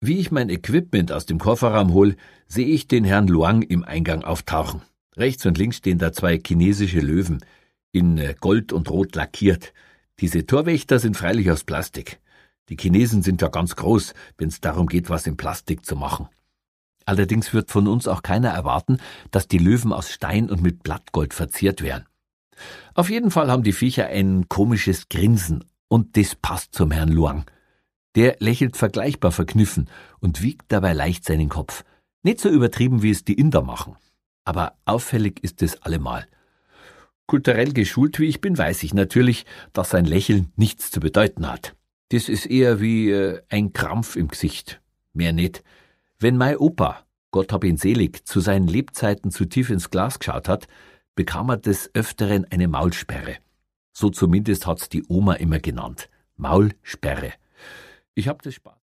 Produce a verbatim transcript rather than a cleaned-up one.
Wie ich mein Equipment aus dem Kofferraum hol, sehe ich den Herrn Luang im Eingang auftauchen. Rechts und links stehen da zwei chinesische Löwen, in Gold und Rot lackiert. Diese Torwächter sind freilich aus Plastik. Die Chinesen sind ja ganz groß, wenn es darum geht, was in Plastik zu machen. Allerdings wird von uns auch keiner erwarten, dass die Löwen aus Stein und mit Blattgold verziert wären. Auf jeden Fall haben die Viecher ein komisches Grinsen und das passt zum Herrn Luang. Der lächelt vergleichbar verkniffen und wiegt dabei leicht seinen Kopf. Nicht so übertrieben, wie es die Inder machen. Aber auffällig ist es allemal. Kulturell geschult wie ich bin, weiß ich natürlich, dass sein Lächeln nichts zu bedeuten hat. Das ist eher wie äh, ein Krampf im Gesicht. Mehr nicht. Wenn mein Opa, Gott hab ihn selig, zu seinen Lebzeiten zu tief ins Glas geschaut hat, bekam er des Öfteren eine Maulsperre. So zumindest hat's die Oma immer genannt. Maulsperre. Ich hab das Spaß.